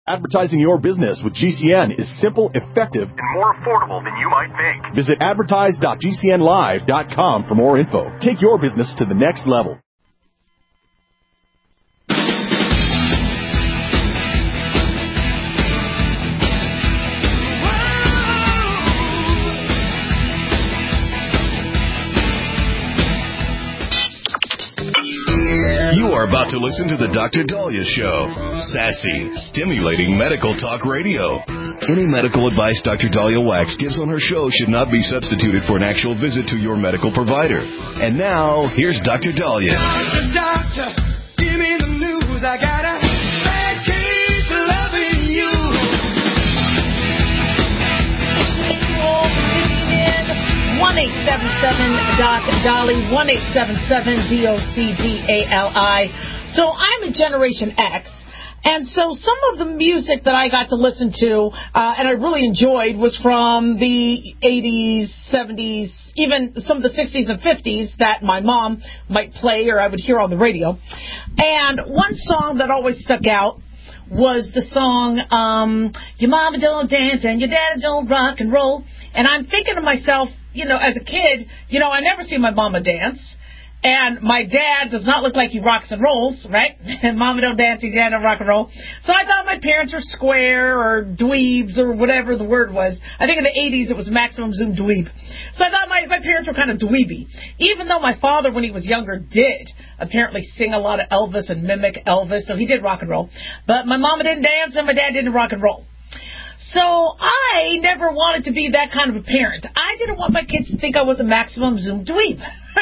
Advertising your business with GCN is simple, effective, and more affordable than you might think. Visit advertise.gcnlive.com for more info. Take your business to the next level. You are about to listen to the Dr. Dahlia Show. Sassy, stimulating medical talk radio. Any medical advice Dr. Dahlia Wax gives on her show should not be substituted for an actual visit to your medical provider. And now, here's Dr. Dahlia. Doctor, give me the news. I got a bad case of loving you. 1-877-DOC-DOLLY, 1-877-DOCDALI. So I'm a Generation X, and so some of the music that I got to listen to and I really enjoyed was from the 80s, 70s, even some of the 60s and 50s that my mom might play or I would hear on the radio. And one song that always stuck out was the song, Your Mama Don't Dance and Your Daddy Don't Rock and Roll. And I'm thinking to myself, you know, as a kid, you know, I never see my mama dance. And my dad does not look like he rocks and rolls, right? And mama don't dance, and dad don't rock and roll. So I thought my parents were square or dweebs or whatever the word was. I think in the 80s it was maximum zoom dweeb. So I thought my parents were kind of dweeby. Even though my father, when he was younger, did apparently sing a lot of Elvis and mimic Elvis. So he did rock and roll. But my mama didn't dance and my dad didn't rock and roll. So I never wanted to be that kind of a parent. I didn't want my kids to think I was a maximum zoom dweeb.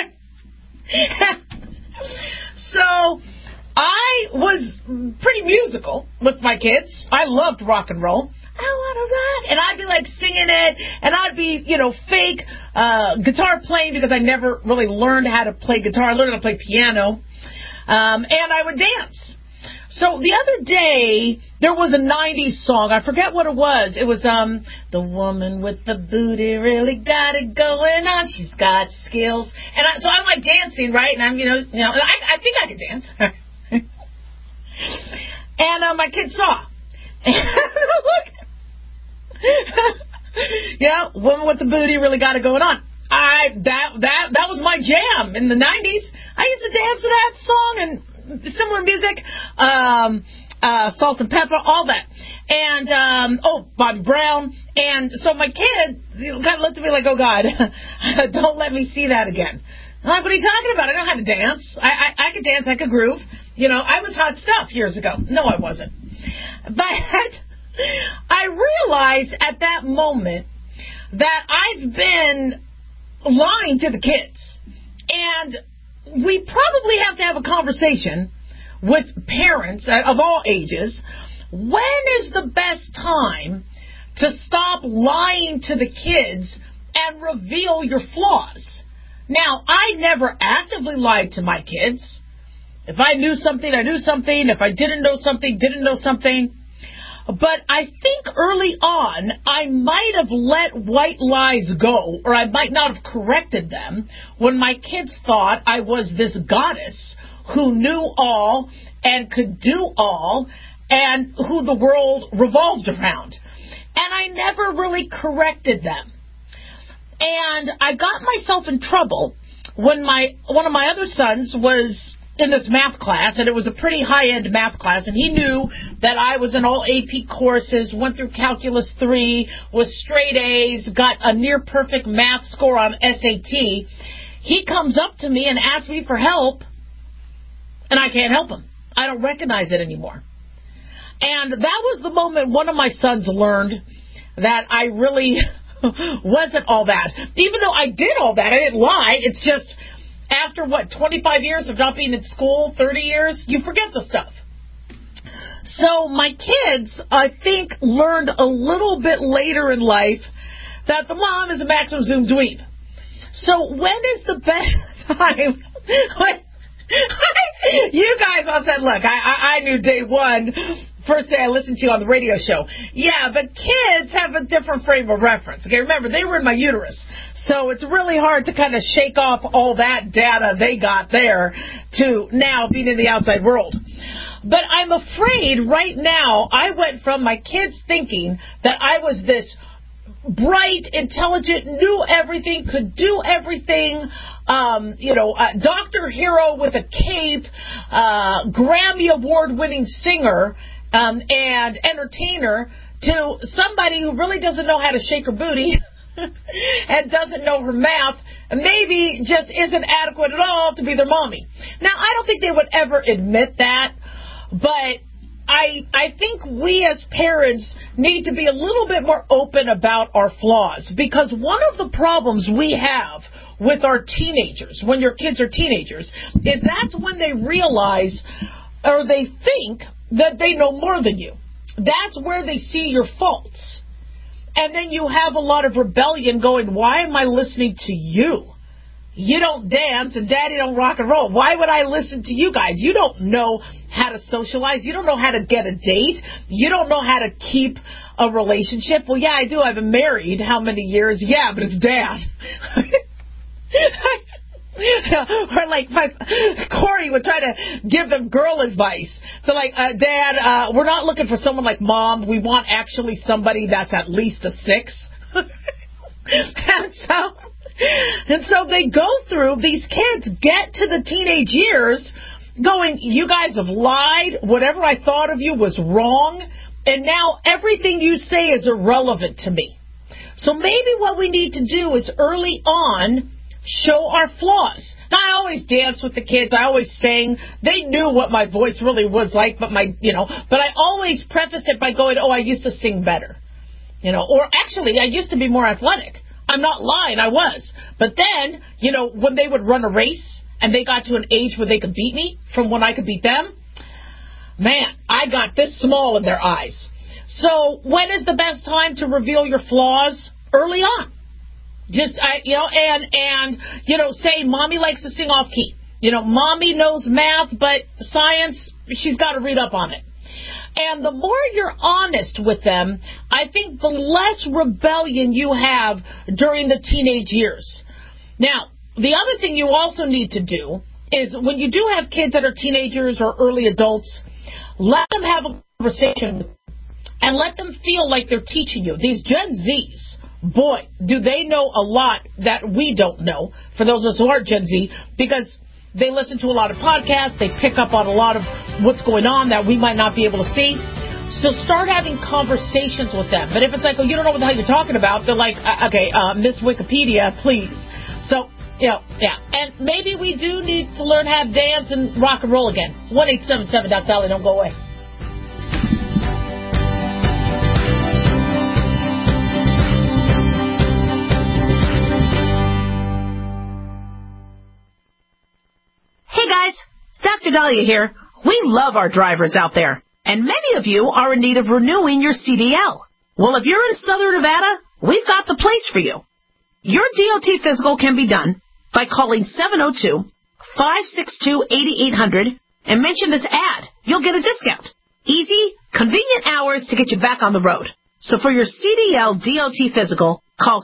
So I was pretty musical with my kids. I loved rock and roll. I want to rock. And I'd be like singing it, and I'd be, you know, fake guitar playing because I never really learned how to play guitar. I learned how to play piano. And I would dance. So the other day, there was a 90s song. I forget what it was. It was The Woman with the Booty Really Got It Going On. She's got skills. And so I'm like dancing, right? And I'm, you know, I think I can dance. And my kid saw. Look. Yeah, Woman with the Booty Really Got It Going On. That was my jam in the 90s. I used to dance to that song and similar music, Salt and Pepper, all that. And, Bobby Brown. And so my kid kind of looked at me like, oh, God, don't let me see that again. I'm like, what are you talking about? I know how to dance. I could dance. I could groove. You know, I was hot stuff years ago. No, I wasn't. But I realized at that moment that I've been lying to the kids. And we probably have to have a conversation with parents of all ages. When is the best time to stop lying to the kids and reveal your flaws? Now, I never actively lied to my kids. If I knew something, I knew something. If I didn't know something, didn't know something. But I think early on, I might have let white lies go, or I might not have corrected them when my kids thought I was this goddess who knew all and could do all and who the world revolved around. And I never really corrected them. And I got myself in trouble when one of my other sons was in this math class, and it was a pretty high-end math class, and he knew that I was in all AP courses, went through Calculus 3, was straight A's, got a near-perfect math score on SAT. He comes up to me and asks me for help, and I can't help him. I don't recognize it anymore. And that was the moment one of my sons learned that I really wasn't all that. Even though I did all that, I didn't lie. It's just after, 25 years of not being in school, 30 years, you forget the stuff. So my kids, I think, learned a little bit later in life that the mom is a maximum zoom dweeb. So when is the best time? You guys all said, look, I knew day one, first day I listened to you on the radio show. Yeah, but kids have a different frame of reference. Okay, remember, they were in my uterus. So it's really hard to kind of shake off all that data they got there to now being in the outside world. But I'm afraid right now I went from my kids thinking that I was this bright, intelligent, knew everything, could do everything, Dr. Hero with a cape, Grammy Award-winning singer and entertainer, to somebody who really doesn't know how to shake her booty and doesn't know her math, and maybe just isn't adequate at all to be their mommy. Now, I don't think they would ever admit that, but I think we as parents need to be a little bit more open about our flaws, because one of the problems we have with our teenagers, when your kids are teenagers, is that's when they realize or they think that they know more than you. That's where they see your faults. And then you have a lot of rebellion going, why am I listening to you? You don't dance and daddy don't rock and roll. Why would I listen to you guys? You don't know how to socialize. You don't know how to get a date. You don't know how to keep a relationship. Well, yeah, I do. I've been married how many years? Yeah, but it's dad. Or like Corey would try to give them girl advice. They're like, Dad, we're not looking for someone like Mom. We want actually somebody that's at least a 6. And so they go through, these kids get to the teenage years going, you guys have lied. Whatever I thought of you was wrong. And now everything you say is irrelevant to me. So maybe what we need to do is early on show our flaws. Now, I always dance with the kids. I always sang. They knew what my voice really was like, but I always prefaced it by going, I used to sing better. Or actually, I used to be more athletic. I'm not lying, I was. But then, when they would run a race and they got to an age where they could beat me from when I could beat them, man, I got this small in their eyes. So when is the best time to reveal your flaws? Early on. Just, say Mommy likes to sing off key. Mommy knows math, but science, she's got to read up on it. And the more you're honest with them, I think the less rebellion you have during the teenage years. Now, the other thing you also need to do is when you do have kids that are teenagers or early adults, let them have a conversation and let them feel like they're teaching you. These Gen Zs, boy, do they know a lot that we don't know, for those of us who are Gen Z, because they listen to a lot of podcasts, they pick up on a lot of what's going on that we might not be able to see. So start having conversations with them. But if it's like, you don't know what the hell you're talking about, they're like, Miss Wikipedia, please. So, yeah. And maybe we do need to learn how to dance and rock and roll again. 1-877 Dr. Dolly, don't go away. Hey guys, Dr. Dahlia here. We love our drivers out there, and many of you are in need of renewing your CDL. Well, if you're in Southern Nevada, we've got the place for you. Your DOT physical can be done by calling 702-562-8800 and mention this ad. You'll get a discount. Easy, convenient hours to get you back on the road. So for your CDL DOT physical, call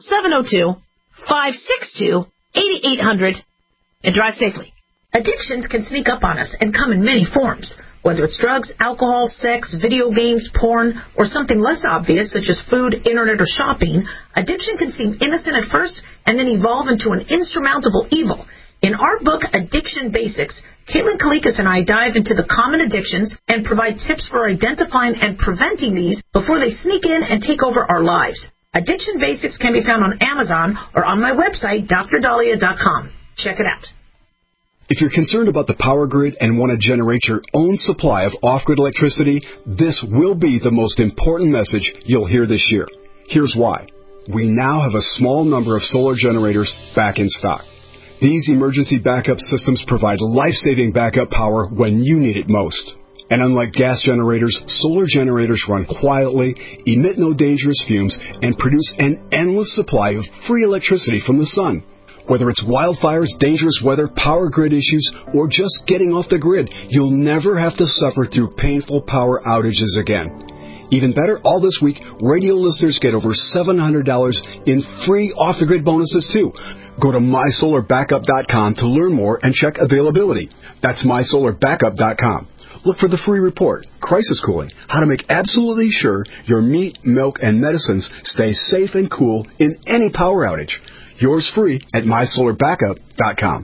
702-562-8800 and drive safely. Addictions can sneak up on us and come in many forms, whether it's drugs, alcohol, sex, video games, porn, or something less obvious such as food, internet, or shopping. Addiction can seem innocent at first and then evolve into an insurmountable evil. In our book, Addiction Basics, Caitlin Kalikas and I dive into the common addictions and provide tips for identifying and preventing these before they sneak in and take over our lives. Addiction Basics can be found on Amazon or on my website, drdahlia.com. Check it out. If you're concerned about the power grid and want to generate your own supply of off-grid electricity, this will be the most important message you'll hear this year. Here's why. We now have a small number of solar generators back in stock. These emergency backup systems provide life-saving backup power when you need it most. And unlike gas generators, solar generators run quietly, emit no dangerous fumes, and produce an endless supply of free electricity from the sun. Whether it's wildfires, dangerous weather, power grid issues, or just getting off the grid, you'll never have to suffer through painful power outages again. Even better, all this week, radio listeners get over $700 in free off-the-grid bonuses, too. Go to mysolarbackup.com to learn more and check availability. That's mysolarbackup.com. Look for the free report, Crisis Cooling, how to make absolutely sure your meat, milk, and medicines stay safe and cool in any power outage. Yours free at mysolarbackup.com.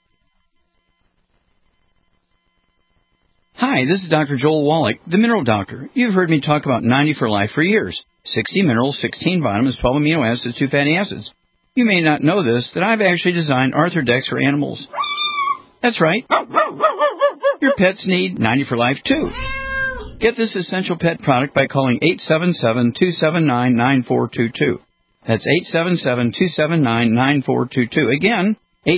Hi, this is Dr. Joel Wallach, the Mineral Doctor. You've heard me talk about 90 for Life for years. 60 minerals, 16 vitamins, 12 amino acids, 2 fatty acids. You may not know this, that I've actually designed Arthrodex for animals. That's right. Your pets need 90 for Life, too. Get this essential pet product by calling 877-279-9422. That's 877-279-9422. Again,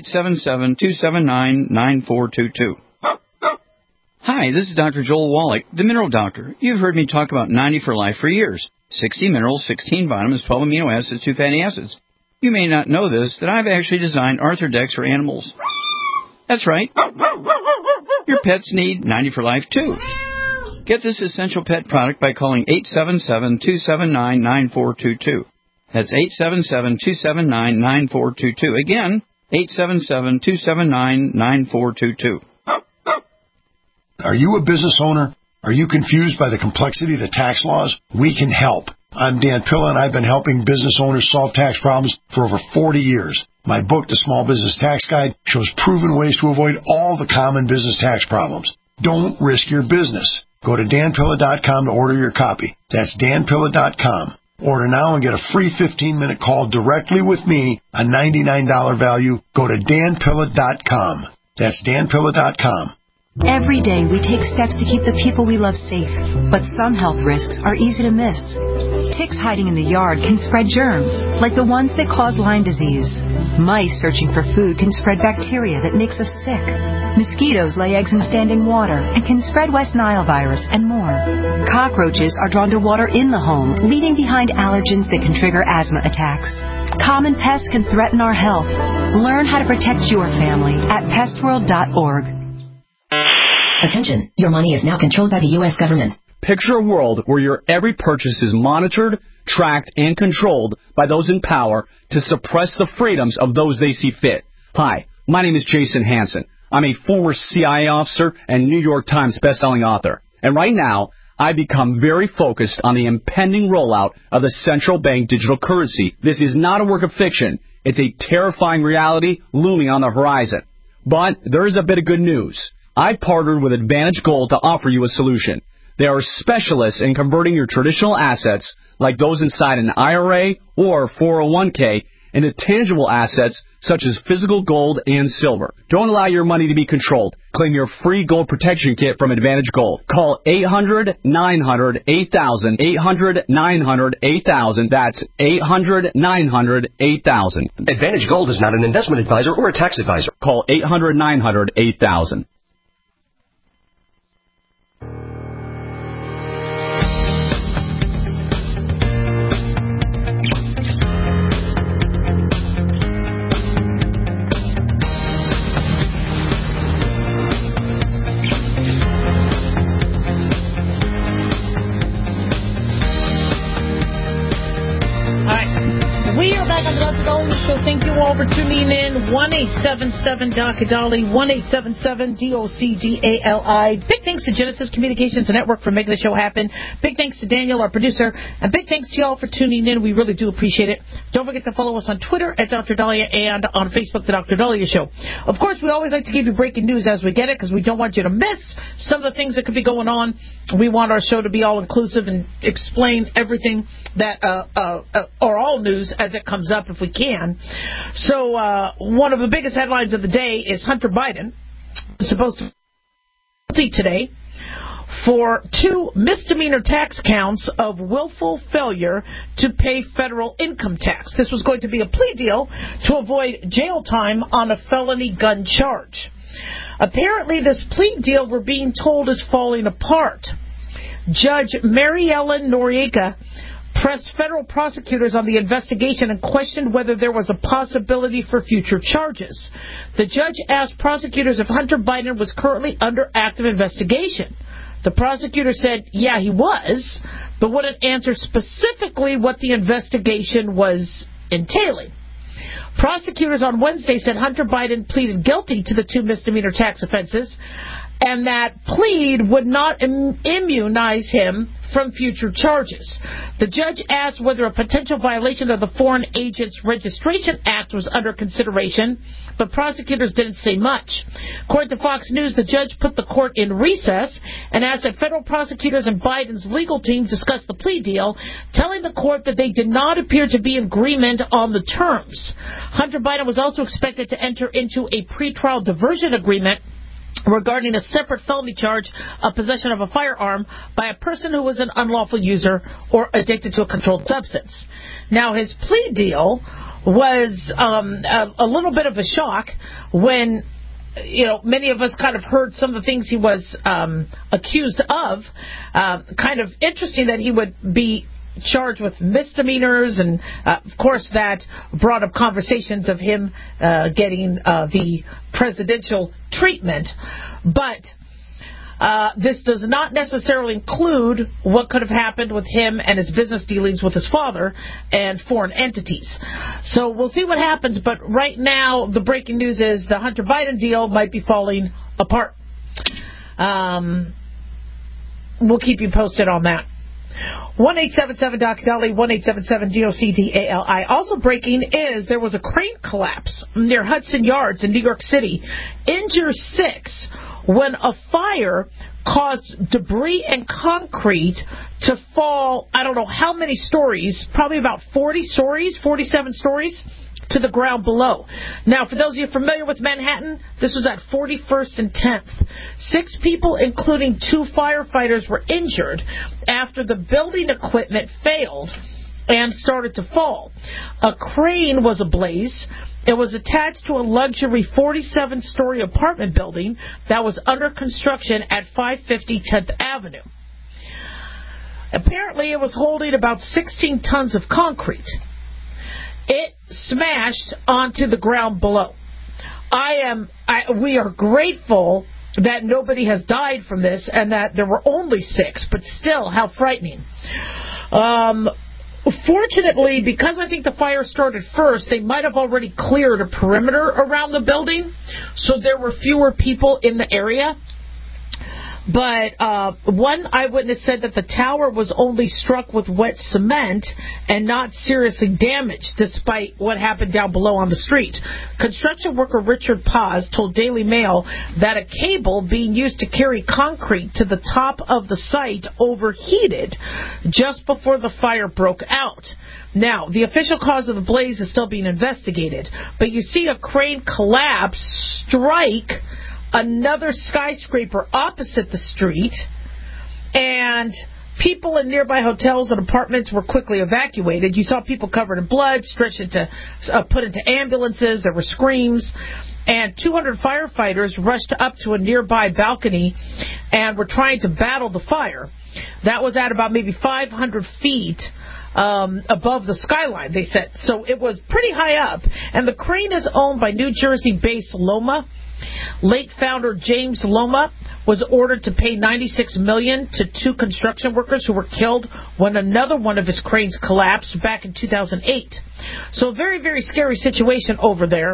877-279-9422. Hi, this is Dr. Joel Wallach, the Mineral Doctor. You've heard me talk about 90 for Life for years. 60 minerals, 16 vitamins, 12 amino acids, 2 fatty acids. You may not know this, that I've actually designed Arthrodex for animals. That's right. Your pets need 90 for Life, too. Get this essential pet product by calling 877-279-9422. That's 877-279-9422. Again, 877-279-9422. Are you a business owner? Are you confused by the complexity of the tax laws? We can help. I'm Dan Pilla, and I've been helping business owners solve tax problems for over 40 years. My book, The Small Business Tax Guide, shows proven ways to avoid all the common business tax problems. Don't risk your business. Go to danpilla.com to order your copy. That's danpilla.com. Order now and get a free 15-minute call directly with me, a $99 value. Go to danpilla.com. That's danpilla.com. Every day we take steps to keep the people we love safe, but some health risks are easy to miss. Ticks hiding in the yard can spread germs, like the ones that cause Lyme disease. Mice searching for food can spread bacteria that makes us sick. Mosquitoes lay eggs in standing water and can spread West Nile virus and more. Cockroaches are drawn to water in the home, leaving behind allergens that can trigger asthma attacks. Common pests can threaten our health. Learn how to protect your family at pestworld.org. Attention, your money is now controlled by the U.S. government. Picture a world where your every purchase is monitored, tracked, and controlled by those in power to suppress the freedoms of those they see fit. Hi, my name is Jason Hansen. I'm a former CIA officer and New York Times bestselling author. And right now, I've become very focused on the impending rollout of the central bank digital currency. This is not a work of fiction. It's a terrifying reality looming on the horizon. But there is a bit of good news. I've partnered with Advantage Gold to offer you a solution. They are specialists in converting your traditional assets, like those inside an IRA or 401k, into tangible assets such as physical gold and silver. Don't allow your money to be controlled. Claim your free gold protection kit from Advantage Gold. Call 800-900-8000, 800-900-8000. That's 800-900-8000. Advantage Gold is not an investment advisor or a tax advisor. Call 800-900-8000. Thank you all for tuning in. 1-877-DOC-A-DOLLY, 1-877-DOCGALI. Big thanks to Genesis Communications Network for making the show happen. Big thanks to Daniel, our producer. And big thanks to y'all for tuning in. We really do appreciate it. Don't forget to follow us on Twitter at Dr. Dahlia and on Facebook, The Dr. Dahlia Show. Of course, we always like to give you breaking news as we get it because we don't want you to miss some of the things that could be going on. We want our show to be all-inclusive and explain everything that, or all news as it comes up if we can. So one of the biggest headlines of the day is Hunter Biden is supposed to be today for 2 misdemeanor tax counts of willful failure to pay federal income tax. This was going to be a plea deal to avoid jail time on a felony gun charge. Apparently, this plea deal, we're being told, is falling apart. Judge Mary Ellen Noriega pressed federal prosecutors on the investigation and questioned whether there was a possibility for future charges. The judge asked prosecutors if Hunter Biden was currently under active investigation. The prosecutor said, yeah, he was, but wouldn't answer specifically what the investigation was entailing. Prosecutors on Wednesday said Hunter Biden pleaded guilty to the 2 misdemeanor tax offenses and that plea would not immunize him from future charges. The judge asked whether a potential violation of the Foreign Agents Registration Act was under consideration, but prosecutors didn't say much. According to Fox News, the judge put the court in recess and asked that federal prosecutors and Biden's legal team discuss the plea deal, telling the court that they did not appear to be in agreement on the terms. Hunter Biden was also expected to enter into a pretrial diversion agreement regarding a separate felony charge of possession of a firearm by a person who was an unlawful user or addicted to a controlled substance. Now, his plea deal was a little bit of a shock when, many of us kind of heard some of the things he was accused of. Kind of interesting that he would be charged with misdemeanors, and of course that brought up conversations of him getting the presidential treatment. But this does not necessarily include what could have happened with him and his business dealings with his father and foreign entities. So we'll see what happens, but right now the breaking news is the Hunter Biden deal might be falling apart. We'll keep you posted on that. 1-877-DOC-DOLLY, 1-877-DOC-DALI. Also breaking is there was a crane collapse near Hudson Yards in New York City. Injured 6 when a fire caused debris and concrete to fall, I don't know how many stories, probably about 40 stories, 47 stories, to the ground below. Now, for those of you familiar with Manhattan, this was at 41st and 10th. 6 people, including 2 firefighters, were injured after the building equipment failed and started to fall. A crane was ablaze. It was attached to a luxury 47-story apartment building that was under construction at 550 10th Avenue. Apparently, it was holding about 16 tons of concrete. It smashed onto the ground below. We are grateful that nobody has died from this and that there were only 6, but still, how frightening. Fortunately, because I think the fire started first, they might have already cleared a perimeter around the building, so there were fewer people in the area. But one eyewitness said that the tower was only struck with wet cement and not seriously damaged, despite what happened down below on the street. Construction worker Richard Paz told Daily Mail that a cable being used to carry concrete to the top of the site overheated just before the fire broke out. Now, the official cause of the blaze is still being investigated, but you see a crane collapse strike another skyscraper opposite the street, and people in nearby hotels and apartments were quickly evacuated. You saw people covered in blood, put into ambulances. There were screams, and 200 firefighters rushed up to a nearby balcony and were trying to battle the fire. That was at about maybe 500 feet above the skyline, they said. So it was pretty high up, and the crane is owned by New Jersey-based Loma. Late founder James Loma was ordered to pay $96 million to 2 construction workers who were killed when another one of his cranes collapsed back in 2008. So a very, very scary situation over there.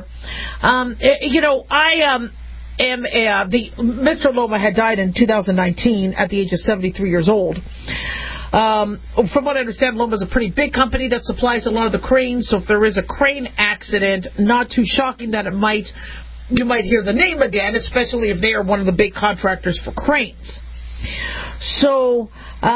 Mr. Loma had died in 2019 at the age of 73 years old. From what I understand, Loma is a pretty big company that supplies a lot of the cranes, so if there is a crane accident, not too shocking that you might hear the name again, especially if they are one of the big contractors for cranes. So,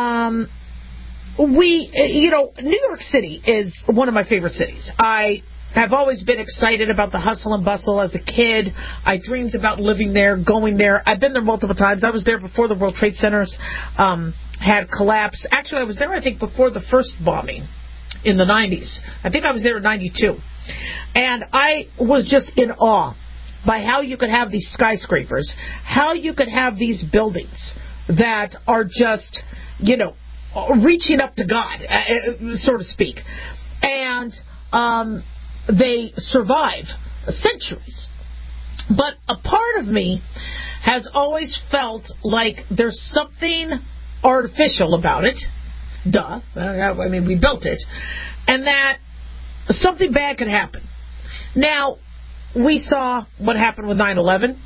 New York City is one of my favorite cities. I have always been excited about the hustle and bustle as a kid. I dreamed about living there, going there. I've been there multiple times. I was there before the World Trade Centers had collapsed. Actually, I was there, I think, before the first bombing in the 90s. I think I was there in 92. And I was just in awe by how you could have these skyscrapers, how you could have these buildings that are just, reaching up to God, so to speak. And they survive centuries. But a part of me has always felt like there's something artificial about it. Duh. I mean, we built it. And that something bad could happen. Now, we saw what happened with 9/11.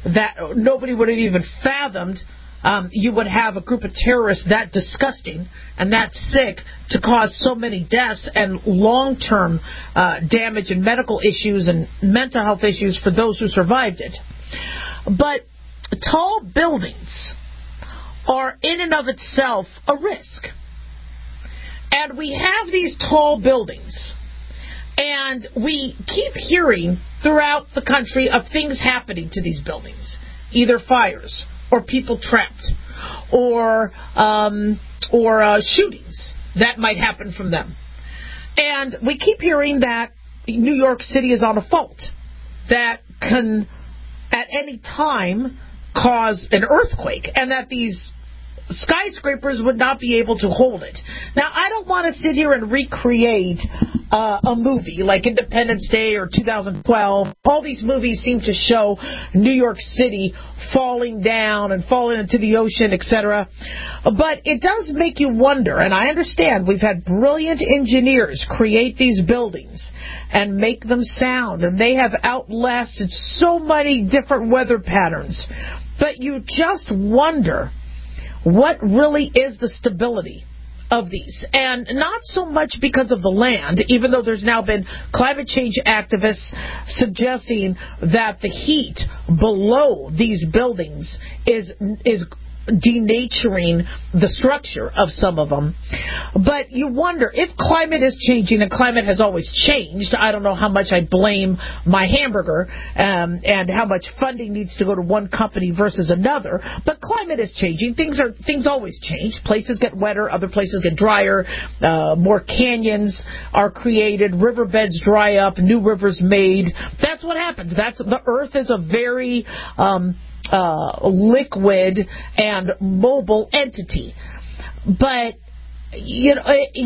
that nobody would have even fathomed you would have a group of terrorists that disgusting and that sick to cause so many deaths and long-term damage and medical issues and mental health issues for those who survived it. But tall buildings are in and of itself a risk. And we have these tall buildings, and we keep hearing throughout the country of things happening to these buildings, either fires or people trapped or shootings that might happen from them. And we keep hearing that New York City is on a fault that can at any time cause an earthquake, and that these skyscrapers would not be able to hold it. Now, I don't want to sit here and recreate a movie like Independence Day or 2012. All these movies seem to show New York City falling down and falling into the ocean, etc. But it does make you wonder, and I understand we've had brilliant engineers create these buildings and make them sound, and they have outlasted so many different weather patterns. But you just wonder what really is the stability of these. And not so much because of the land, even though there's now been climate change activists suggesting that the heat below these buildings is denaturing the structure of some of them. But you wonder, if climate is changing, and climate has always changed, I don't know how much I blame my hamburger and how much funding needs to go to one company versus another, but climate is changing. Things always change. Places get wetter, other places get drier, more canyons are created, riverbeds dry up, new rivers made. That's what happens. The earth is a very liquid and mobile entity. But you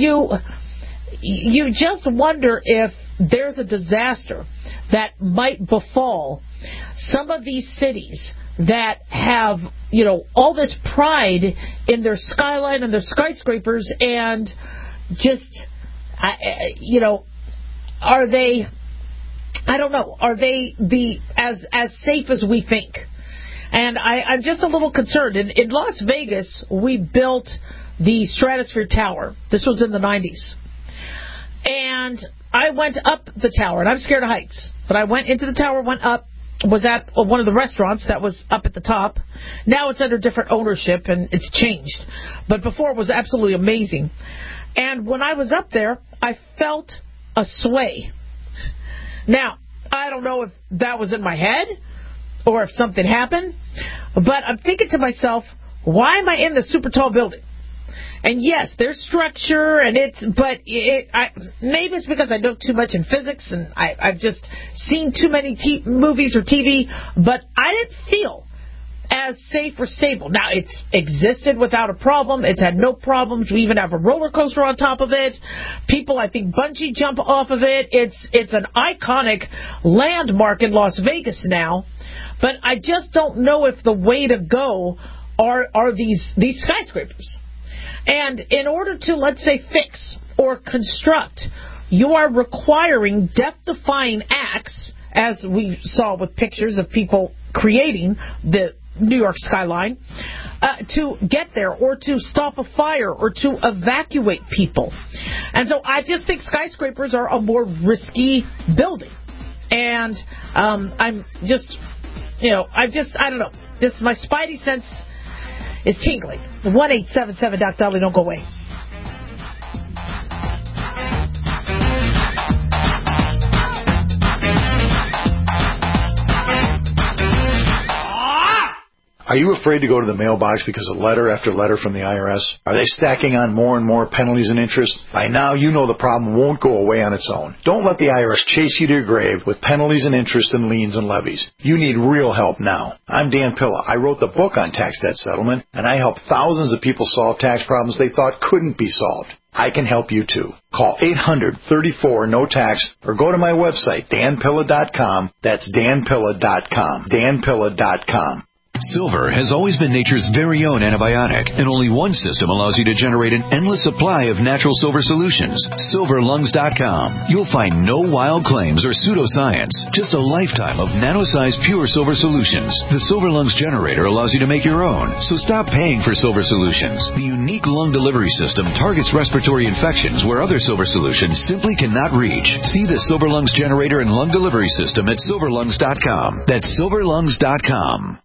just wonder if there's a disaster that might befall some of these cities that have all this pride in their skyline and their skyscrapers, and just are they, I don't know, are they as safe as we think? And I'm just a little concerned. In Las Vegas, we built the Stratosphere Tower. This was in the 90s. And I went up the tower, and I'm scared of heights. But I went into the tower, went up, was at one of the restaurants that was up at the top. Now it's under different ownership, and it's changed. But before, it was absolutely amazing. And when I was up there, I felt a sway. Now, I don't know if that was in my head or if something happened, but I'm thinking to myself, why am I in the super tall building? And yes, there's structure, and maybe it's because I know too much in physics, and I've just seen too many movies or TV, but I didn't feel as safe or stable. Now, it's existed without a problem. It's had no problems. We even have a roller coaster on top of it. People, I think, bungee jump off of it. It's an iconic landmark in Las Vegas now. But I just don't know if the way to go are these skyscrapers. And in order to, let's say, fix or construct, you are requiring death-defying acts, as we saw with pictures of people creating the New York skyline, to get there or to stop a fire or to evacuate people. And so I just think skyscrapers are a more risky building. And I'm just... I don't know. My spidey sense is tingling. 1-877-DOC-DOLLY. Don't go away. Are you afraid to go to the mailbox because of letter after letter from the IRS? Are they stacking on more and more penalties and interest? By now, you know the problem won't go away on its own. Don't let the IRS chase you to your grave with penalties and interest and liens and levies. You need real help now. I'm Dan Pilla. I wrote the book on tax debt settlement, and I help thousands of people solve tax problems they thought couldn't be solved. I can help you too. Call 800-34-NO-TAX or go to my website, danpilla.com. That's danpilla.com. danpilla.com. Silver has always been nature's very own antibiotic, and only one system allows you to generate an endless supply of natural silver solutions. SilverLungs.com. You'll find no wild claims or pseudoscience, just a lifetime of nano-sized pure silver solutions. The Silver Lungs generator allows you to make your own, so stop paying for silver solutions. The unique lung delivery system targets respiratory infections where other silver solutions simply cannot reach. See the Silver Lungs generator and lung delivery system at SilverLungs.com. That's SilverLungs.com.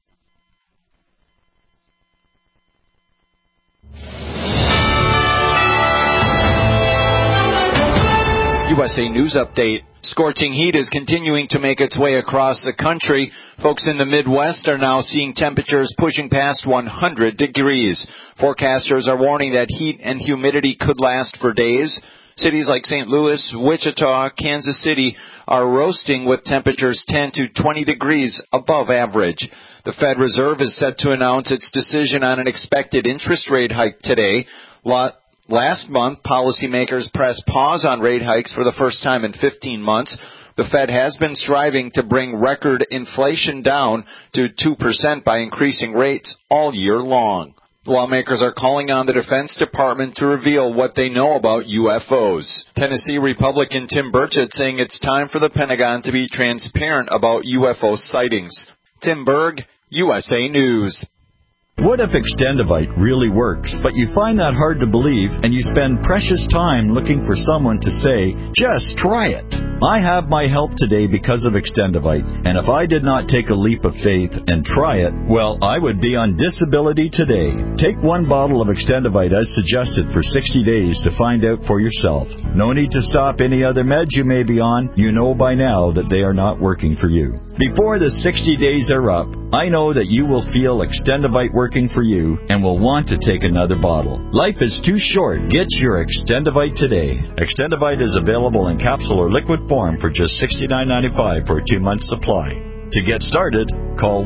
USA News Update. Scorching heat is continuing to make its way across the country. Folks in the Midwest are now seeing temperatures pushing past 100 degrees. Forecasters are warning that heat and humidity could last for days. Cities like St. Louis, Wichita, Kansas City are roasting with temperatures 10 to 20 degrees above average. The Fed Reserve is set to announce its decision on an expected interest rate hike today. Last month, policymakers pressed pause on rate hikes for the first time in 15 months. The Fed has been striving to bring record inflation down to 2% by increasing rates all year long. Lawmakers are calling on the Defense Department to reveal what they know about UFOs. Tennessee Republican Tim Burchett saying it's time for the Pentagon to be transparent about UFO sightings. Tim Berg, USA News. What if Extendivite really works, but you find that hard to believe and you spend precious time looking for someone to say, just try it? I have my help today because of Extendivite, and if I did not take a leap of faith and try it, well, I would be on disability today. Take one bottle of Extendivite as suggested for 60 days to find out for yourself. No need to stop any other meds you may be on. You know by now that they are not working for you. Before the 60 days are up, I know that you will feel Extendivite working for you and will want to take another bottle. Life is too short. Get your Extendivite today. Extendivite is available in capsule or liquid form for just $69.95 for a 2-month supply. To get started, call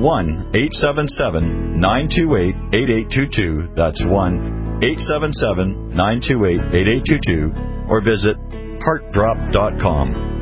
1-877-928-8822. That's 1-877-928-8822. Or visit heartdrop.com.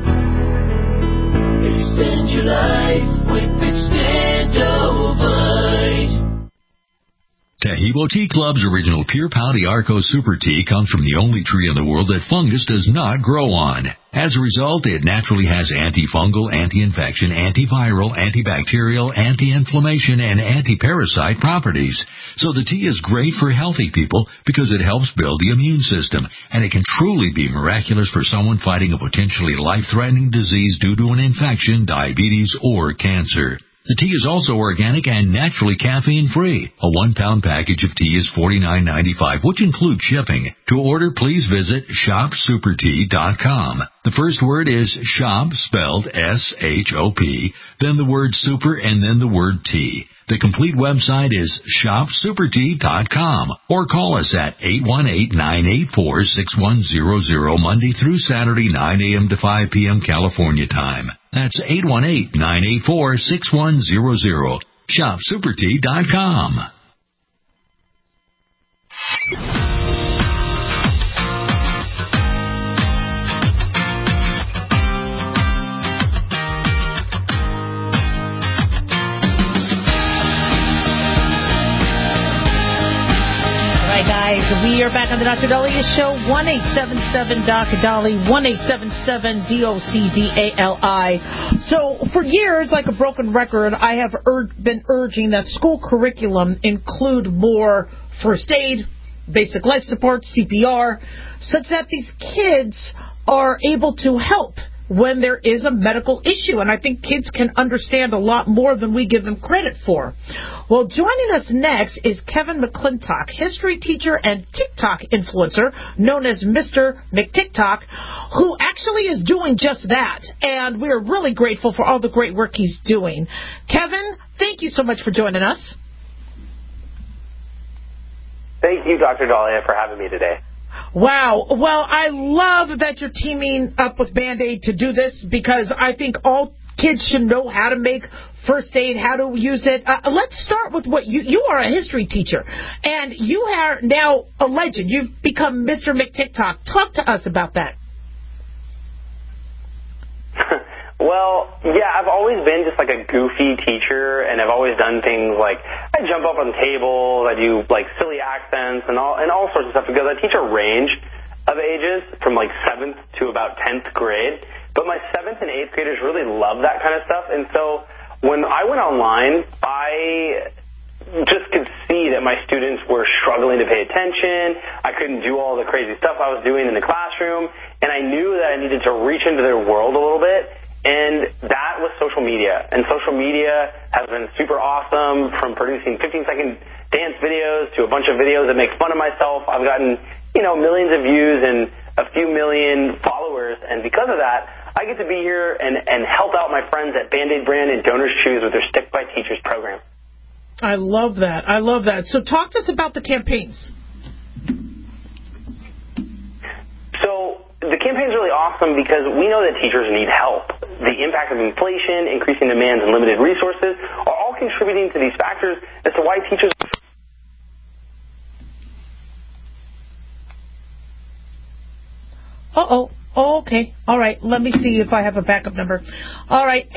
Extend your life with Extendovite. Tahibo Tea Club's original Pure Pouty Arco Super Tea comes from the only tree in the world that fungus does not grow on. As a result, it naturally has antifungal, anti-infection, antiviral, antibacterial, anti-inflammation, and anti-parasite properties. So the tea is great for healthy people because it helps build the immune system, and it can truly be miraculous for someone fighting a potentially life-threatening disease due to an infection, diabetes, or cancer. The tea is also organic and naturally caffeine-free. A 1-pound package of tea is $49.95, which includes shipping. To order, please visit shopsupertea.com. The first word is shop, spelled S-H-O-P, then the word super, and then the word tea. The complete website is shopsupertea.com, or call us at 818-984-6100 Monday through Saturday, 9 a.m. to 5 p.m. California time. That's 818-984-6100. shopsupertea.com. We are back on the Dr. Daliah Show, 1-877-Dr. 1-877-DOCDALI. So for years, like a broken record, I have been urging that school curriculum include more first aid, basic life support, CPR, such that these kids are able to help when there is a medical issue. And I think kids can understand a lot more than we give them credit for. Well, joining us next is Kevin McClintock, history teacher and TikTok influencer known as Mr. McTikTok, who actually is doing just that. And we're really grateful for all the great work he's doing. Kevin, thank you so much for joining us. Thank you, Dr. Daliah, for having me today. Wow. Well, I love that you're teaming up with Band-Aid to do this, because I think all kids should know how to make first aid, how to use it. Let's start with what you are a history teacher, and you are now a legend. You've become Mr. McTikTok. Talk to us about that. Well, yeah, I've always been just like a goofy teacher, and I've always done things like I jump up on tables, I do like silly accents and all sorts of stuff because I teach a range of ages from like 7th to about 10th grade. But my 7th and 8th graders really love that kind of stuff, and so when I went online, I just could see that my students were struggling to pay attention. I couldn't do all the crazy stuff I was doing in the classroom, and I knew that I needed to reach into their world a little bit. And that was social media. And social media has been super awesome, from producing 15-second dance videos to a bunch of videos that make fun of myself. I've gotten, millions of views and a few million followers. And because of that, I get to be here and help out my friends at Band-Aid Brand and Donors Choose with their Stick by Teachers program. I love that. I love that. So talk to us about the campaigns. So the campaign's really awesome because we know that teachers need help. The impact of inflation, increasing demands, and limited resources are all contributing to these factors as to why teachers... Uh-oh. Oh, okay. All right. Let me see if I have a backup number. All right.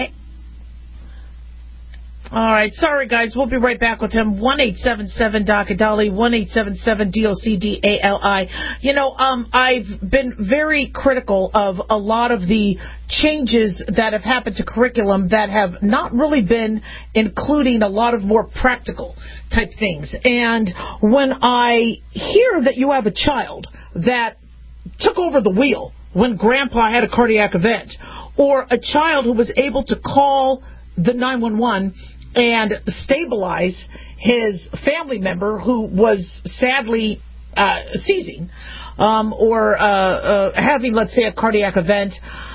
All right. Sorry, guys. We'll be right back with him. 1-877-DOC-DALI, 1-877-DOC-DALI. I've been very critical of a lot of the changes that have happened to curriculum that have not really been including a lot of more practical type things. And when I hear that you have a child that took over the wheel when Grandpa had a cardiac event, or a child who was able to call the 911 and stabilize his family member who was sadly seizing or having, let's say, a cardiac event.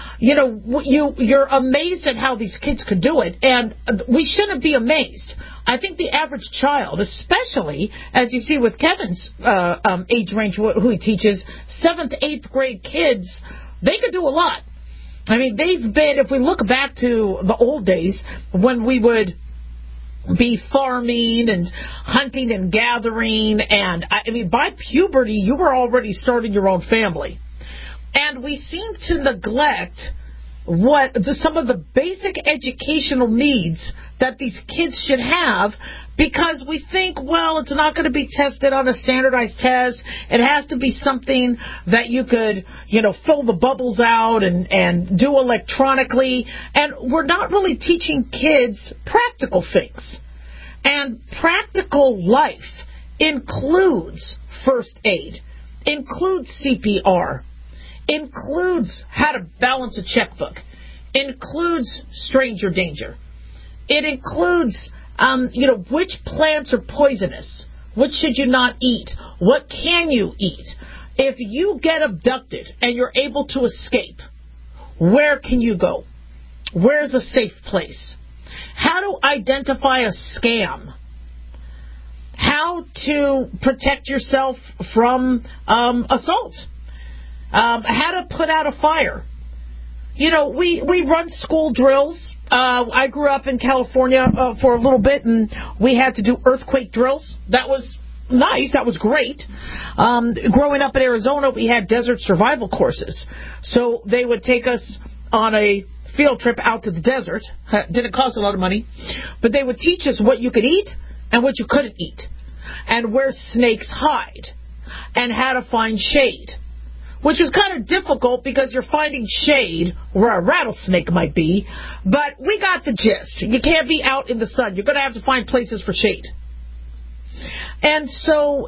You're amazed at how these kids could do it, and we shouldn't be amazed. I think the average child, especially as you see with Kevin's age range, who he teaches, 7th, 8th grade kids, they could do a lot. I mean, if we look back to the old days when we would be farming and hunting and gathering, and by puberty, you were already starting your own family. And we seem to neglect some of the basic educational needs that these kids should have, because we think, well, it's not going to be tested on a standardized test. It has to be something that you could, fill the bubbles out and do electronically. And we're not really teaching kids practical things. And practical life includes first aid, includes CPR, includes how to balance a checkbook, includes stranger danger. It includes, which plants are poisonous, what should you not eat, what can you eat. If you get abducted and you're able to escape, where can you go? Where's a safe place? How to identify a scam. How to protect yourself from assault. How to put out a fire. We run school drills. I grew up in California for a little bit, and we had to do earthquake drills. That was nice. That was great. Growing up in Arizona, we had desert survival courses. So they would take us on a field trip out to the desert. Didn't cost a lot of money. But they would teach us what you could eat and what you couldn't eat, and where snakes hide, and how to find shade. Which was kind of difficult because you're finding shade where a rattlesnake might be. But we got the gist. You can't be out in the sun. You're going to have to find places for shade. And so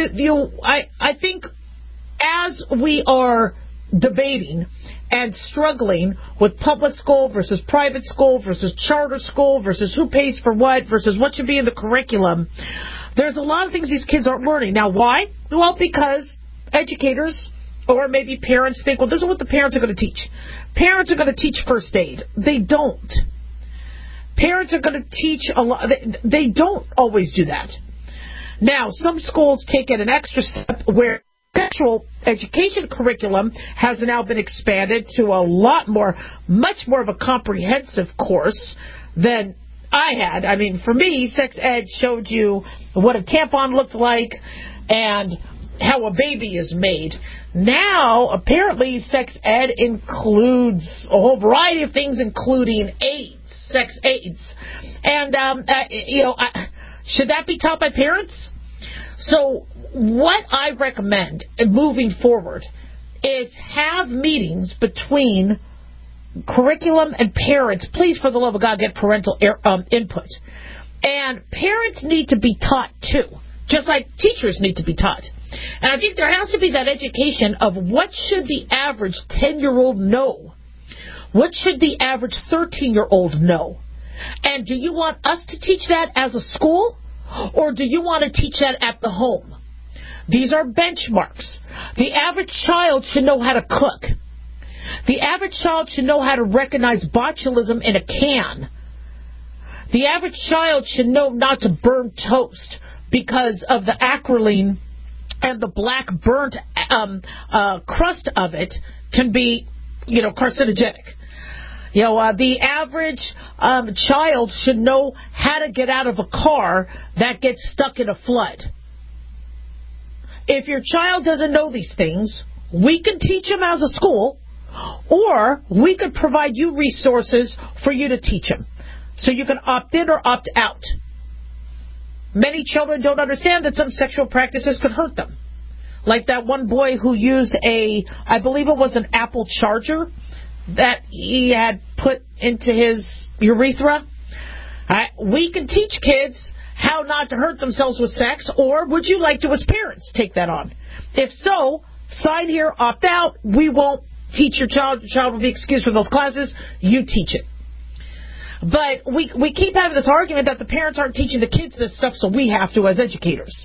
I think as we are debating and struggling with public school versus private school versus charter school versus who pays for what versus what should be in the curriculum, there's a lot of things these kids aren't learning. Now, why? Well, because educators or maybe parents think, well, this is what the parents are going to teach. Parents are going to teach first aid. They don't. Parents are going to teach a lot. They don't always do that. Now, some schools take it an extra step where sexual education curriculum has now been expanded to a lot more, much more of a comprehensive course than I had. I mean, for me, sex ed showed you what a tampon looked like and how a baby is made. Now, apparently, sex ed includes a whole variety of things, including AIDS, sex AIDS. And, should that be taught by parents? So what I recommend moving forward is have meetings between curriculum and parents. Please, for the love of God, get parental input. And parents need to be taught, too, just like teachers need to be taught. And I think there has to be that education of what should the average 10-year-old know? What should the average 13-year-old know? And do you want us to teach that as a school, or do you want to teach that at the home? These are benchmarks. The average child should know how to cook. The average child should know how to recognize botulism in a can. The average child should know not to burn toast because of the acrolein and the black burnt crust of it can be, carcinogenic. The average child should know how to get out of a car that gets stuck in a flood. If your child doesn't know these things, we can teach them as a school, or we could provide you resources for you to teach them. So you can opt in or opt out. Many children don't understand that some sexual practices could hurt them. Like that one boy who used I believe it was an Apple charger that he had put into his urethra. We can teach kids how not to hurt themselves with sex, or would you like to, as parents, take that on? If so, sign here, opt out. We won't teach your child. Your child will be excused from those classes. You teach it. But we keep having this argument that the parents aren't teaching the kids this stuff, so we have to as educators.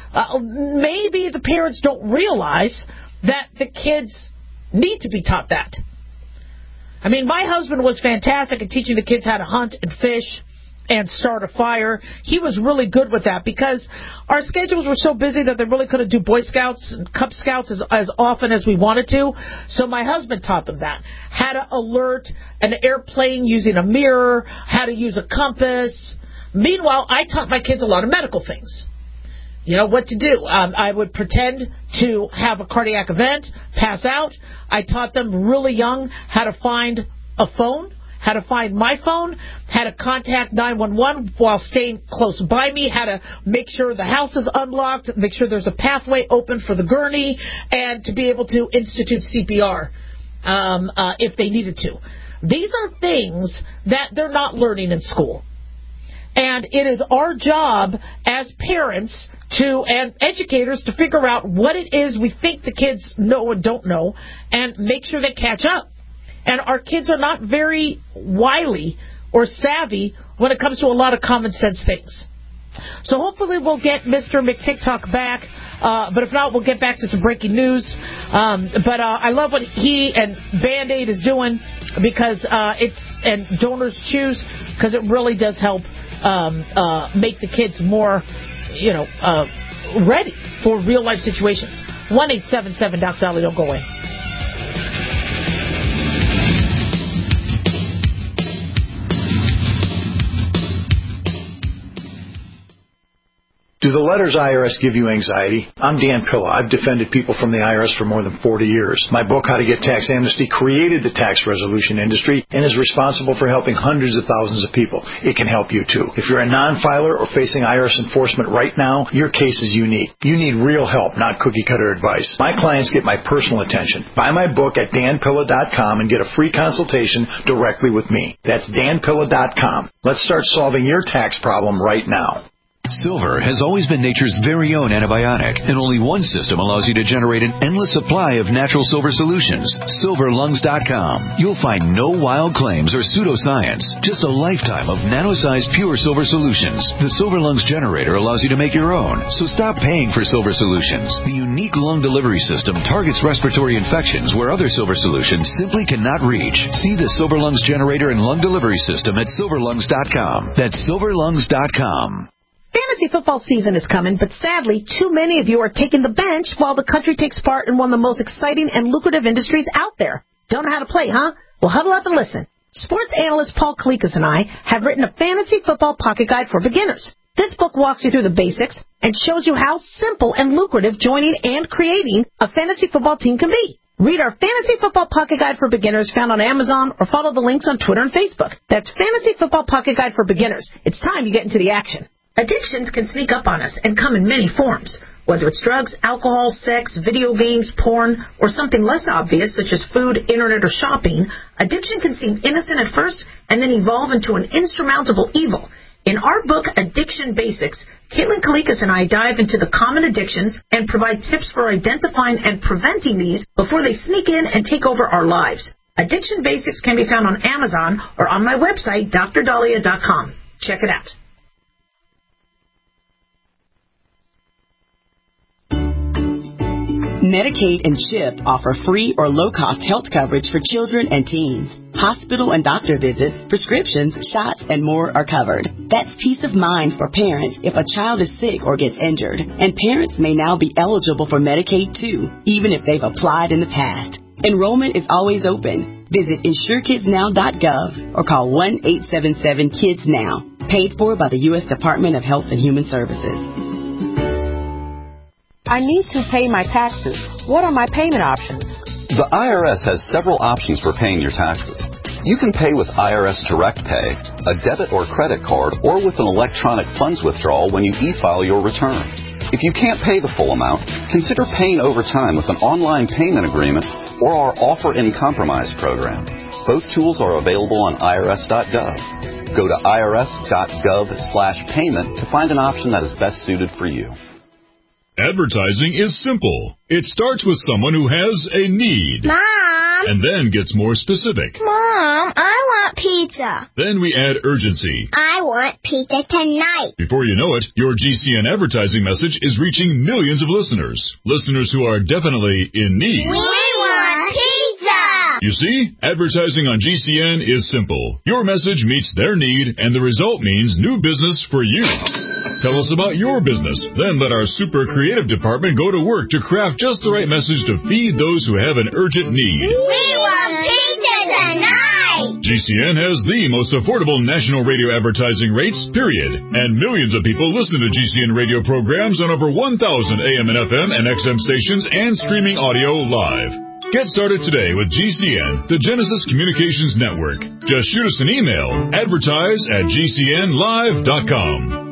Maybe the parents don't realize that the kids need to be taught that. I mean, my husband was fantastic at teaching the kids how to hunt and fish and start a fire. He was really good with that because our schedules were so busy that they really couldn't do Boy Scouts and Cub Scouts as often as we wanted to. So my husband taught them that. How to alert an airplane using a mirror, how to use a compass. Meanwhile, I taught my kids a lot of medical things. You know what to do. I would pretend to have a cardiac event, pass out. I taught them really young how to find a phone, how to find my phone, how to contact 911 while staying close by me, how to make sure the house is unlocked, make sure there's a pathway open for the gurney, and to be able to institute CPR if they needed to. These are things that they're not learning in school. And it is our job as parents and educators to figure out what it is we think the kids know and don't know and make sure they catch up. And our kids are not very wily or savvy when it comes to a lot of common sense things. So hopefully we'll get Mr. McTikTok back. But if not, we'll get back to some breaking news. But I love what he and Band-Aid is doing because and Donors Choose, because it really does help make the kids more, ready for real life situations. 1-877-DOC-DOLLY. Don't go away. Do the letters IRS give you anxiety? I'm Dan Pilla. I've defended people from the IRS for more than 40 years. My book, How to Get Tax Amnesty, created the tax resolution industry and is responsible for helping hundreds of thousands of people. It can help you, too. If you're a non-filer or facing IRS enforcement right now, your case is unique. You need real help, not cookie-cutter advice. My clients get my personal attention. Buy my book at danpilla.com and get a free consultation directly with me. That's danpilla.com. Let's start solving your tax problem right now. Silver has always been nature's very own antibiotic, and only one system allows you to generate an endless supply of natural silver solutions. SilverLungs.com. You'll find no wild claims or pseudoscience, just a lifetime of nano-sized pure silver solutions. The Silver Lungs generator allows you to make your own, so stop paying for silver solutions. The unique lung delivery system targets respiratory infections where other silver solutions simply cannot reach. See the Silver Lungs generator and lung delivery system at SilverLungs.com. That's SilverLungs.com. Fantasy football season is coming, but sadly, too many of you are taking the bench while the country takes part in one of the most exciting and lucrative industries out there. Don't know how to play, huh? Well, huddle up and listen. Sports analyst Paul Kalikas and I have written a fantasy football pocket guide for beginners. This book walks you through the basics and shows you how simple and lucrative joining and creating a fantasy football team can be. Read our Fantasy Football Pocket Guide for Beginners found on Amazon or follow the links on Twitter and Facebook. That's Fantasy Football Pocket Guide for Beginners. It's time you get into the action. Addictions can sneak up on us and come in many forms. Whether it's drugs, alcohol, sex, video games, porn, or something less obvious such as food, internet, or shopping, addiction can seem innocent at first and then evolve into an insurmountable evil. In our book, Addiction Basics, Caitlin Kalikas and I dive into the common addictions and provide tips for identifying and preventing these before they sneak in and take over our lives. Addiction Basics can be found on Amazon or on my website, drdahlia.com. Check it out. Medicaid and CHIP offer free or low-cost health coverage for children and teens. Hospital and doctor visits, prescriptions, shots, and more are covered. That's peace of mind for parents if a child is sick or gets injured. And parents may now be eligible for Medicaid, too, even if they've applied in the past. Enrollment is always open. Visit InsureKidsNow.gov or call 1-877-KIDS-NOW. Paid for by the U.S. Department of Health and Human Services. I need to pay my taxes. What are my payment options? The IRS has several options for paying your taxes. You can pay with IRS Direct Pay, a debit or credit card, or with an electronic funds withdrawal when you e-file your return. If you can't pay the full amount, consider paying over time with an online payment agreement or our Offer in Compromise program. Both tools are available on irs.gov. Go to irs.gov/payment to find an option that is best suited for you. Advertising is simple. It starts with someone who has a need. Mom! And then gets more specific. Mom, I want pizza. Then we add urgency. I want pizza tonight. Before you know it, your GCN advertising message is reaching millions of listeners. Listeners who are definitely in need. We want pizza! You see, advertising on GCN is simple. Your message meets their need, and the result means new business for you. Tell us about your business. Then let our super creative department go to work to craft just the right message to feed those who have an urgent need. We want pizza tonight! GCN has the most affordable national radio advertising rates, period. And millions of people listen to GCN radio programs on over 1,000 AM and FM and XM stations and streaming audio live. Get started today with GCN, the Genesis Communications Network. Just shoot us an email, advertise@gcnlive.com.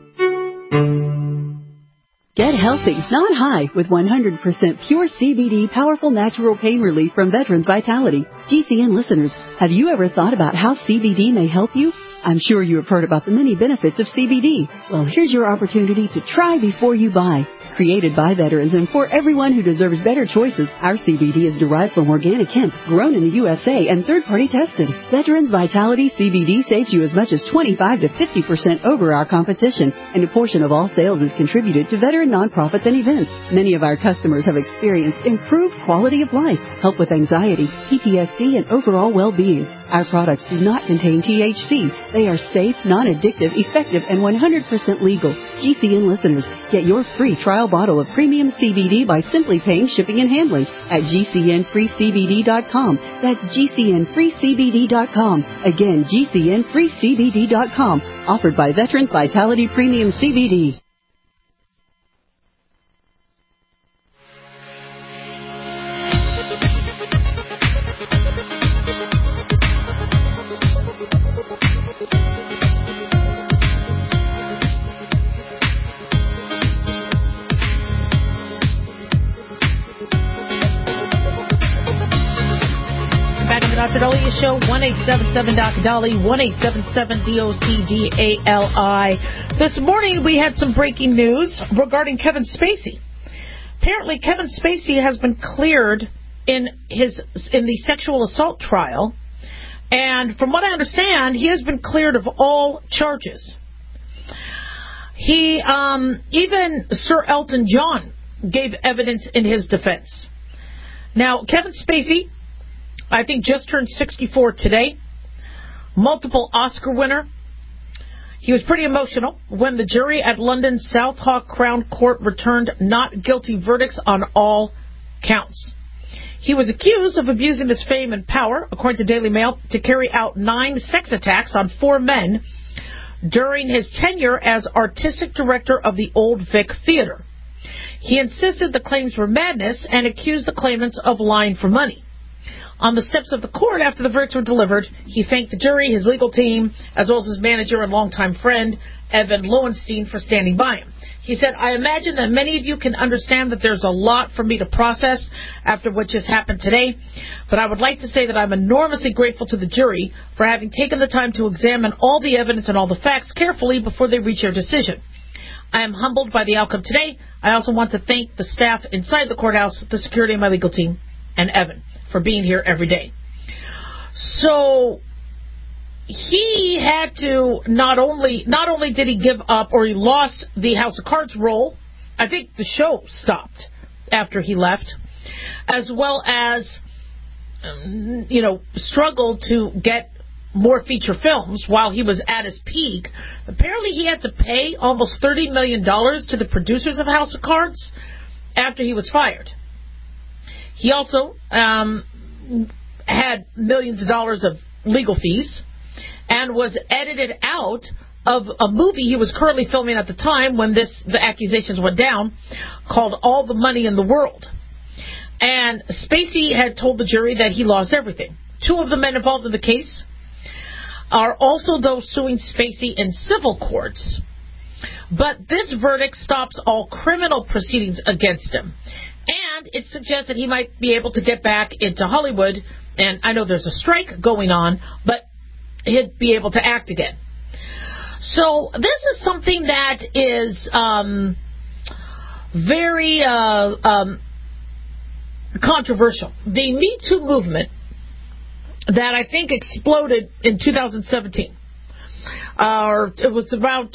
Get healthy, not high, with 100% pure CBD powerful natural pain relief from Veterans Vitality. GCN listeners, have you ever thought about how CBD may help you? I'm sure you have heard about the many benefits of CBD. Well, here's your opportunity to try before you buy. Created by veterans and for everyone who deserves better choices, our CBD is derived from organic hemp, grown in the USA, and third-party tested. Veterans Vitality CBD saves you as much as 25 to 50% over our competition, and a portion of all sales is contributed to veteran nonprofits and events. Many of our customers have experienced improved quality of life, help with anxiety, PTSD, and overall well-being. Our products do not contain THC. They are safe, non-addictive, effective, and 100% legal. GCN listeners, get your free trial bottle of premium CBD by simply paying shipping and handling at GCNFreeCBD.com. That's GCNFreeCBD.com. Again, GCNFreeCBD.com. Offered by Veterans Vitality Premium CBD. Dr. Dahlia Show, 1-877-Dr. 1-877-DOCDALI. This morning we had some breaking news regarding Kevin Spacey. Apparently Kevin Spacey has been cleared in the sexual assault trial, and from what I understand, he has been cleared of all charges. Even Sir Elton John gave evidence in his defense. Now, Kevin Spacey, I think, just turned 64 today. Multiple Oscar winner. He was pretty emotional when the jury at London's Southwark Crown Court returned not guilty verdicts on all counts. He was accused of abusing his fame and power, according to Daily Mail, to carry out 9 sex attacks on 4 men during his tenure as artistic director of the Old Vic Theater. He insisted the claims were madness and accused the claimants of lying for money. On the steps of the court after the verdicts were delivered, he thanked the jury, his legal team, as well as his manager and longtime friend, Evan Lowenstein, for standing by him. He said, I imagine that many of you can understand that there's a lot for me to process after what just happened today, but I would like to say that I'm enormously grateful to the jury for having taken the time to examine all the evidence and all the facts carefully before they reach their decision. I am humbled by the outcome today. I also want to thank the staff inside the courthouse, the security of my legal team, and Evan for being here every day. So he had to not only did he give up, or he lost the House of Cards role, I think the show stopped after he left, as well as struggled to get more feature films while he was at his peak. Apparently he had to pay almost $30 million to the producers of House of Cards after he was fired. He also had millions of dollars of legal fees and was edited out of a movie he was currently filming at the time when the accusations went down, called All the Money in the World. And Spacey had told the jury that he lost everything. Two of the men involved in the case are also those suing Spacey in civil courts. But this verdict stops all criminal proceedings against him. And it suggests that he might be able to get back into Hollywood. And I know there's a strike going on, but he'd be able to act again. So this is something that is very controversial. The Me Too movement that I think exploded in 2017, or it was about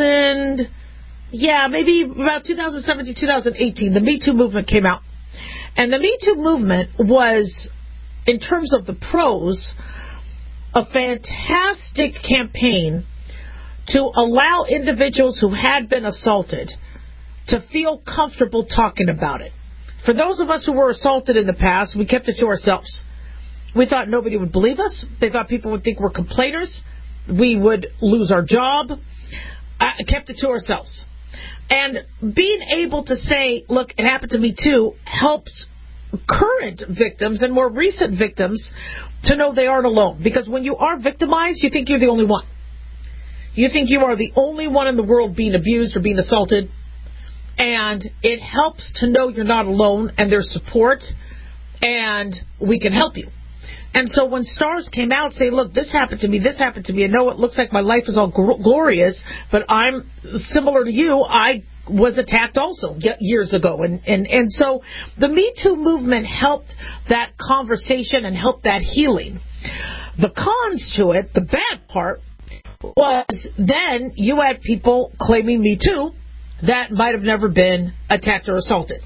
2017, 2018, the Me Too movement came out. And the Me Too movement was, in terms of the pros, a fantastic campaign to allow individuals who had been assaulted to feel comfortable talking about it. For those of us who were assaulted in the past, we kept it to ourselves. We thought nobody would believe us. They thought people would think we're complainers. We would lose our job. I kept it to ourselves. And being able to say, look, it happened to me too, helps current victims and more recent victims to know they aren't alone. Because when you are victimized, you think you're the only one. You think you are the only one in the world being abused or being assaulted. And it helps to know you're not alone and there's support and we can help you. And so when stars came out saying, look, this happened to me, I know it looks like my life is all glorious, but I'm similar to you, I was attacked also years ago. And so the Me Too movement helped that conversation and helped that healing. The cons to it, the bad part, was then you had people claiming Me Too that might have never been attacked or assaulted.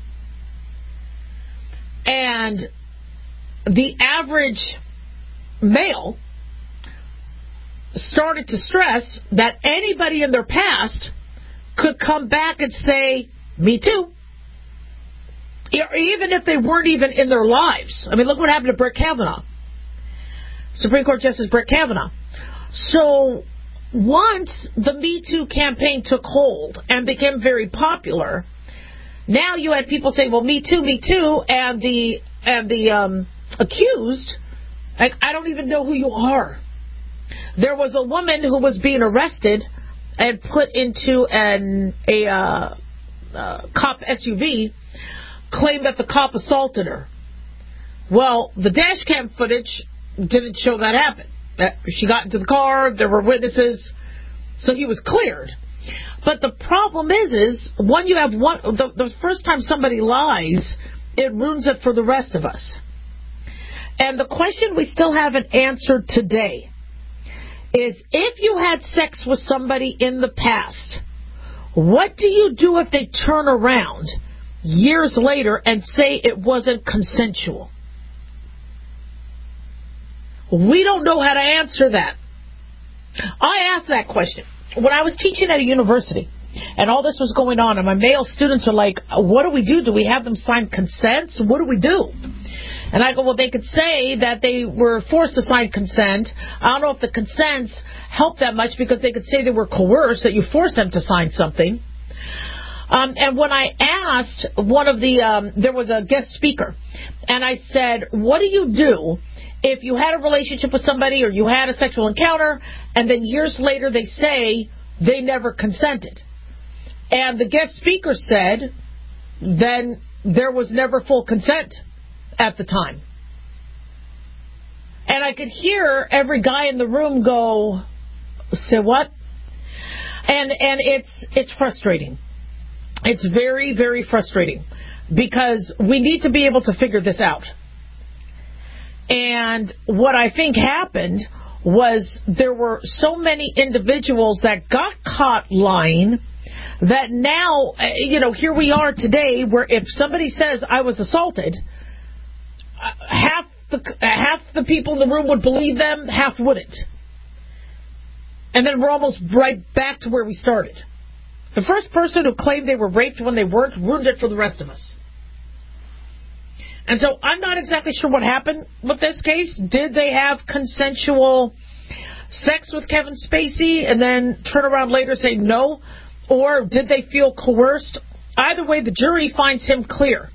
And the average male started to stress that anybody in their past could come back and say, Me Too. Even if they weren't even in their lives. I mean, look what happened to Brett Kavanaugh. Supreme Court Justice Brett Kavanaugh. So once the Me Too campaign took hold and became very popular, now you had people say, well, Me Too, and the accused, like, I don't even know who you are. There was a woman who was being arrested and put into a cop SUV, claimed that the cop assaulted her. Well, the dash cam footage didn't show that happen. She got into the car, there were witnesses, so he was cleared. But the problem is when you have the first time somebody lies, it ruins it for the rest of us. And the question we still haven't answered today is, if you had sex with somebody in the past, what do you do if they turn around years later and say it wasn't consensual? We don't know how to answer that. I asked that question when I was teaching at a university, and all this was going on, and my male students are like, what do we do? Do we have them sign consents? What do we do? And I go, well, they could say that they were forced to sign consent. I don't know if the consents help that much because they could say they were coerced, that you forced them to sign something. And when I asked one of the, there was a guest speaker, and I said, what do you do if you had a relationship with somebody or you had a sexual encounter, and then years later they say they never consented? And the guest speaker said, then there was never full consent at the time. And I could hear every guy in the room go, say what? And it's frustrating. It's very, very frustrating because we need to be able to figure this out. And what I think happened was there were so many individuals that got caught lying that now, here we are today where if somebody says I was assaulted, half the people in the room would believe them, half wouldn't. And then we're almost right back to where we started. The first person who claimed they were raped when they weren't ruined it for the rest of us. And so I'm not exactly sure what happened with this case. Did they have consensual sex with Kevin Spacey and then turn around later and say no? Or did they feel coerced? Either way, the jury finds him clear.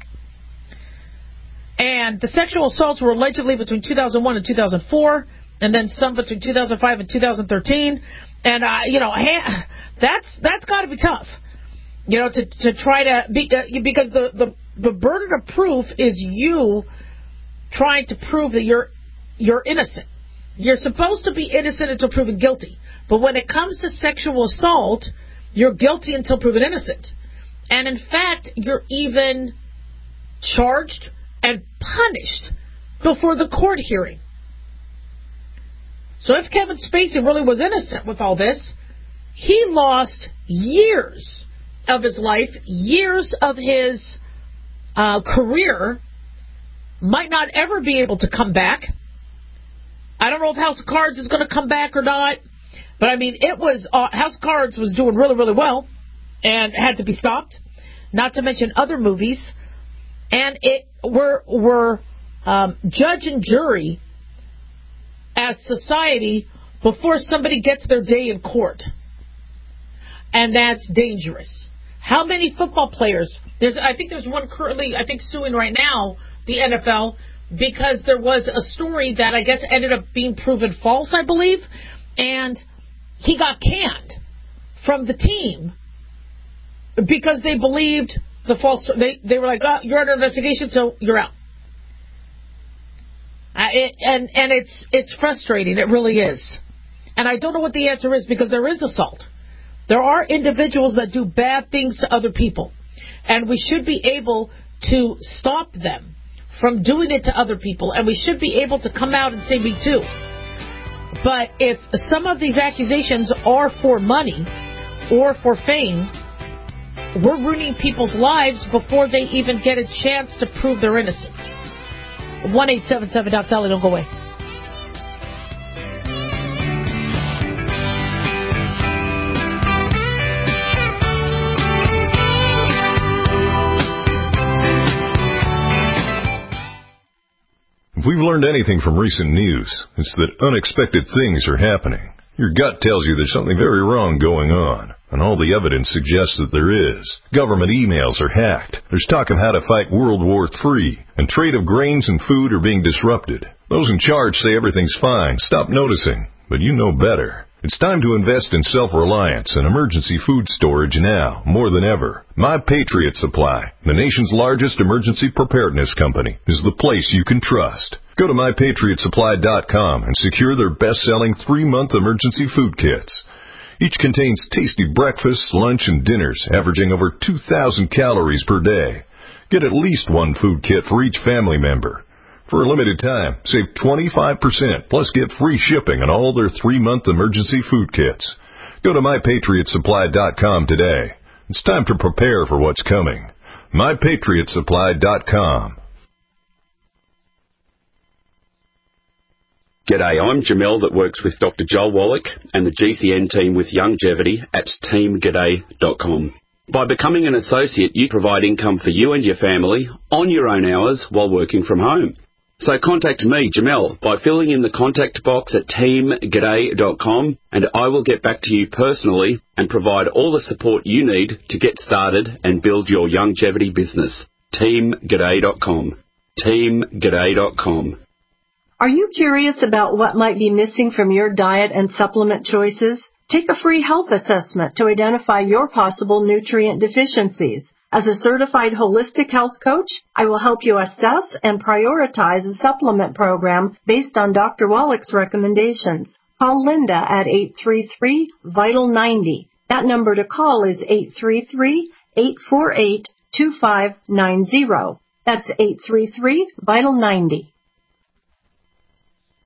And the sexual assaults were allegedly between 2001 and 2004, and then some between 2005 and 2013. And, that's got to be tough, to try to be, because the burden of proof is you trying to prove that you're innocent. You're supposed to be innocent until proven guilty. But when it comes to sexual assault, you're guilty until proven innocent. And in fact, you're even charged and punished before the court hearing. So if Kevin Spacey really was innocent with all this, he lost years of his life, years of his career, might not ever be able to come back. I don't know if House of Cards is going to come back or not, but I mean, it was House of Cards was doing really, really well and had to be stopped, not to mention other movies. And we're judge and jury as society before somebody gets their day in court. And that's dangerous. How many football players? I think there's one currently, suing right now the NFL because there was a story that I guess ended up being proven false, I believe, and he got canned from the team because they believed the false. They were like, oh, you're under investigation, so you're out. And it's frustrating. It really is. And I don't know what the answer is because there is assault. There are individuals that do bad things to other people. And we should be able to stop them from doing it to other people. And we should be able to come out and say me too. But if some of these accusations are for money or for fame, we're ruining people's lives before they even get a chance to prove their innocence. 1-877-DOC-SALLY. Don't go away. If we've learned anything from recent news, it's that unexpected things are happening. Your gut tells you there's something very wrong going on, and all the evidence suggests that there is. Government emails are hacked. There's talk of how to fight World War III, and trade of grains and food are being disrupted. Those in charge say everything's fine. Stop noticing, but you know better. It's time to invest in self-reliance and emergency food storage now, more than ever. My Patriot Supply, the nation's largest emergency preparedness company, is the place you can trust. Go to MyPatriotSupply.com and secure their best-selling 3-month emergency food kits. Each contains tasty breakfasts, lunch, and dinners, averaging over 2,000 calories per day. Get at least one food kit for each family member. For a limited time, save 25%, plus get free shipping on all their 3-month emergency food kits. Go to MyPatriotSupply.com today. It's time to prepare for what's coming. MyPatriotSupply.com. G'day, I'm Jamel that works with Dr. Joel Wallach and the GCN team with Longevity at teamg'day.com. By becoming an associate, you provide income for you and your family on your own hours while working from home. So contact me, Jamel, by filling in the contact box at teamg'day.com, and I will get back to you personally and provide all the support you need to get started and build your longevity business. teamg'day.com. teamg'day.com. Are you curious about what might be missing from your diet and supplement choices? Take a free health assessment to identify your possible nutrient deficiencies. As a certified holistic health coach, I will help you assess and prioritize a supplement program based on Dr. Wallach's recommendations. Call Linda at 833-VITAL-90. That number to call is 833-848-2590. That's 833-VITAL-90.